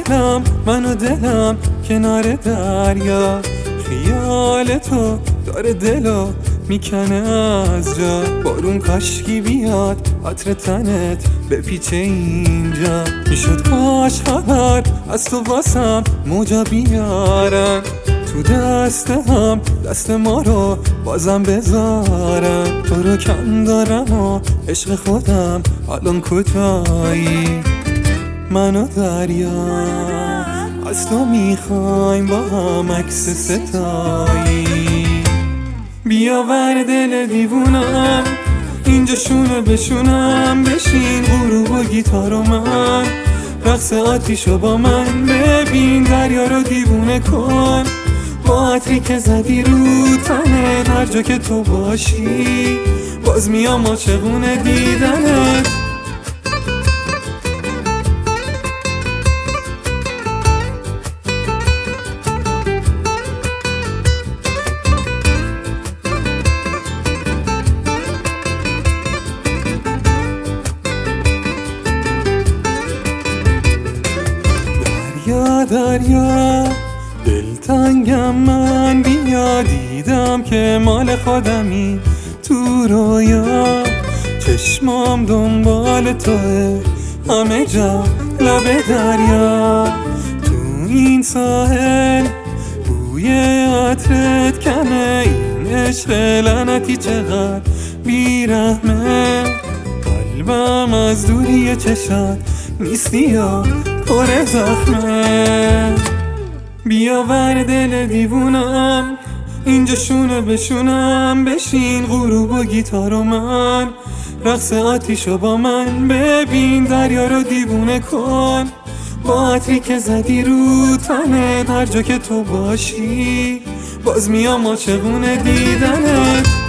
دلم منو دلم کنار دریا، خیال تو داره دلو میکنه از جا. بارون کاشکی بیاد عطر تنت بپیچه اینجا، میشد کاش خبر از تو واسم موجا بیارن، تو دست هم دست ما رو بازم بذارن. تو رو کم دارم و عشق خودم الان کجایی؟ من و دریا از تو میخوایم با هم عکس ستایی. بیاور دل دیوونم اینجا شونه بشونم، بشین غروب و گیتار و من، رقص آتیشو با من ببین، دریا رو دیوونه کن با عطری که زدی رو تنت. هر جا که تو باشی باز میام عاشقونه دیدنت. دریا دریا دلتنگم من، بیا دیدم که مال خودمی تو رویا. چشمام دنبال توه همه جا لب دریا، تو این ساحل بوی عطرت کمه، این عشق لعنتی چقدر بیرحمه. قلبم از دوری چشات نیستی یا پر زخمه. بیاور دل دیوونم اینجا شونه بشونم، بشین غروب و گیتار و من، رقص آتیشو با من ببین، دریا رو دیوونه کن با عطری که زدی رو تنت. هر جا که تو باشی باز میام عاشقونه دیدنت.